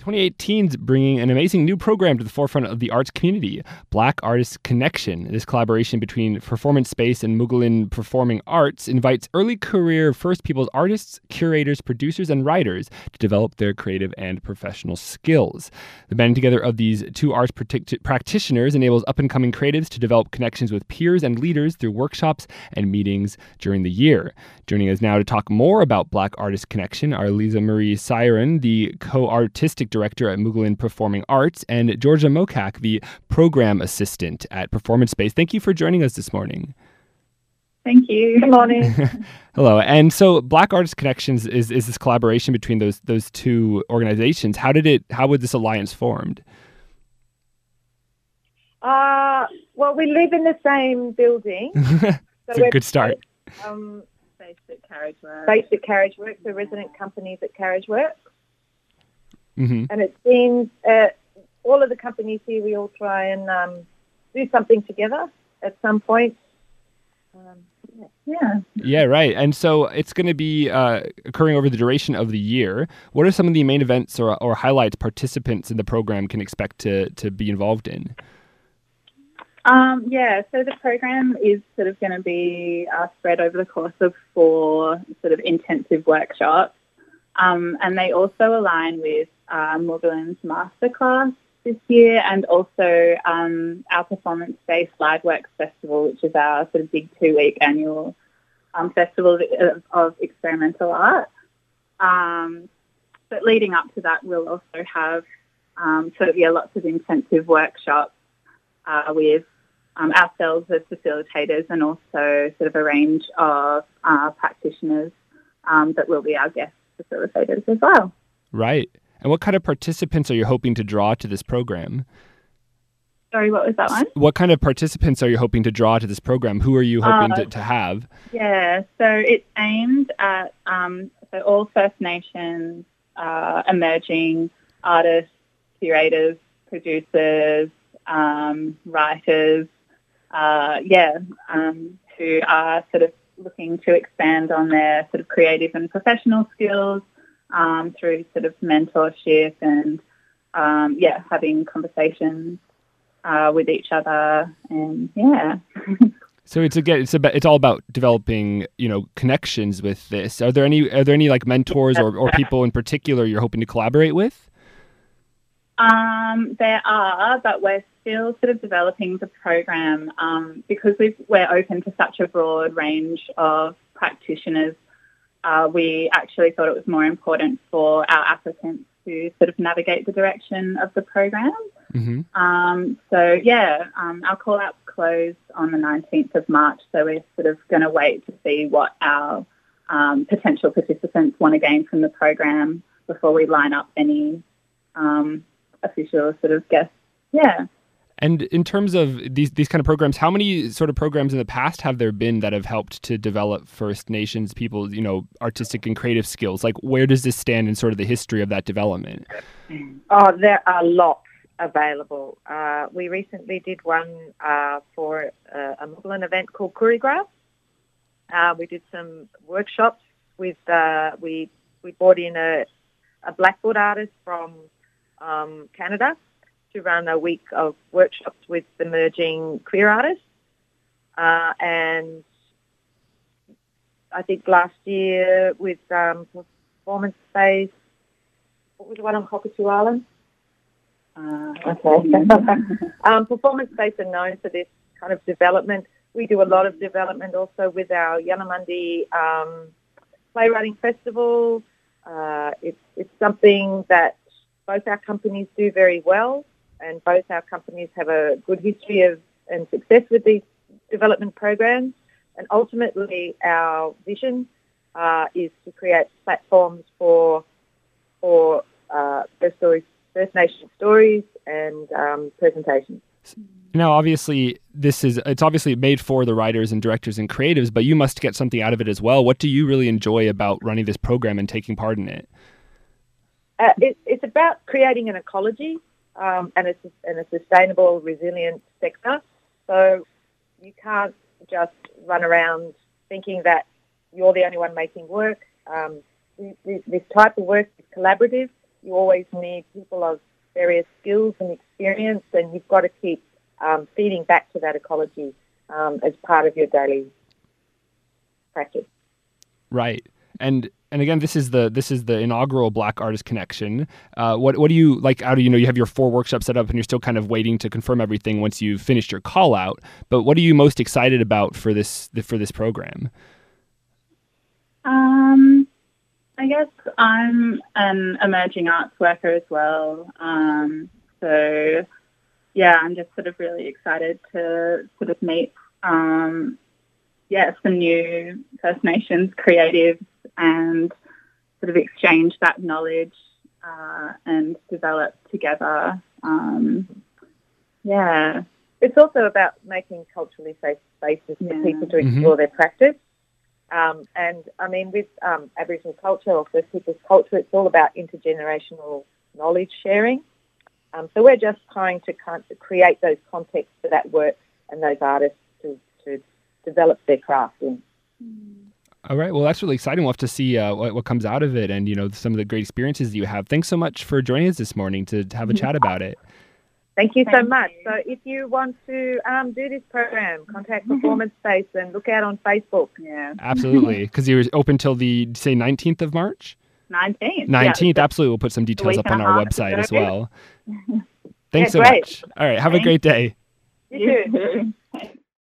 2018 is bringing an amazing new program to the forefront of the arts community, Black Artists Connection. This collaboration between Performance Space and Moogolin Performing Arts invites early career First Peoples artists, curators, producers, and writers to develop their creative and professional skills. The banding together of these two arts practitioners enables up-and-coming creatives to develop connections with peers and leaders through workshops and meetings during the year. Joining us now to talk more about Black Artists Connection are Lisa Marie Siren, the co-artistic director at Moogolin Performing Arts, and Georgia Mokak, the program assistant at Performance Space. Thank you for joining us this morning. Thank you. Good morning. Hello. And so Black Artists Connections is this collaboration between those two organizations. How was this alliance formed? Well, we live in the same building. It's a good start. Based at Carriageworks. Based at Carriageworks, so resident companies at Carriageworks. Mm-hmm. And it seems all of the companies here, we all try and do something together at some point. Yeah, right. And so it's going to be occurring over the duration of the year. What are some of the main events or highlights participants in the program can expect to be involved in? So the program is sort of going to be spread over the course of 4 sort of intensive workshops. And they also align with Moogolin's masterclass this year and also our performance-based Live Works Festival, which is our sort of big 2-week annual festival of experimental art. But leading up to that, we'll also have lots of intensive workshops with ourselves as facilitators and also sort of a range of practitioners that will be our guest facilitators as well. Right. And what kind of participants are you hoping to draw to this program? Sorry, what was that one? What kind of participants are you hoping to draw to this program? Who are you hoping to have? Yeah, so it's aimed at all First Nations emerging artists, curators, producers, writers, who are sort of looking to expand on their sort of creative and professional skills through sort of mentorship and having conversations with each other and So it's all about developing, connections with this. Are there any like mentors or people in particular you're hoping to collaborate with? There are, but we're still sort of developing the program because we're open to such a broad range of practitioners. We actually thought it was more important for our applicants to sort of navigate the direction of the program. Mm-hmm. Our call-outs close on the 19th of March, so we're sort of going to wait to see what our potential participants want to gain from the program before we line up any official sort of guests. Yeah. And in terms of these kind of programs, how many sort of programs in the past have there been that have helped to develop First Nations people's, artistic and creative skills? Like, where does this stand in sort of the history of that development? Oh, there are lots available. We recently did one for a Moogolin event called Choreograph. We did some workshops with, we brought in a Blackboard artist from Canada to run a week of workshops with emerging queer artists. And I think last year with Performance Space, what was the one on Cockatoo Island? Performance Space are known for this kind of development. We do a lot of development also with our Yalamundi Playwriting Festival. It's something that both our companies do very well, and both our companies have a good history and success with these development programs. And ultimately, our vision is to create platforms for First Nation stories and presentations. Now, obviously, it's obviously made for the writers and directors and creatives, but you must get something out of it as well. What do you really enjoy about running this program and taking part in it? It's about creating an ecology and a sustainable, resilient sector. So you can't just run around thinking that you're the only one making work. This type of work is collaborative. you always need people of various skills and experience, and you've got to keep feeding back to that ecology as part of your daily practice. Right. And again, this is the inaugural Black Artist Connection. What do you like? How do you know you have your 4 workshops set up and you're still kind of waiting to confirm everything once you've finished your call out? But what are you most excited about for this program? I guess I'm an emerging arts worker as well. So yeah, I'm just sort of really excited to sort of meet some new First Nations creatives and sort of exchange that knowledge and develop together. It's also about making culturally safe spaces for people to explore their practice. And I mean, with Aboriginal culture or First Peoples culture, it's all about intergenerational knowledge sharing. So we're just trying to create those contexts for that work and those artists to develop their craft in. All right. Well, that's really exciting. We'll have to see what comes out of it and, some of the great experiences you have. Thanks so much for joining us this morning to have a chat about it. Thank you so much. So if you want to do this program, contact Performance Space and look out on Facebook. Yeah. Absolutely. Because you're open till the, say, 19th of March? 19th. 19th. Absolutely. We'll put some details up on our website as well. Thanks so great. much. All right. Have a great day. You too.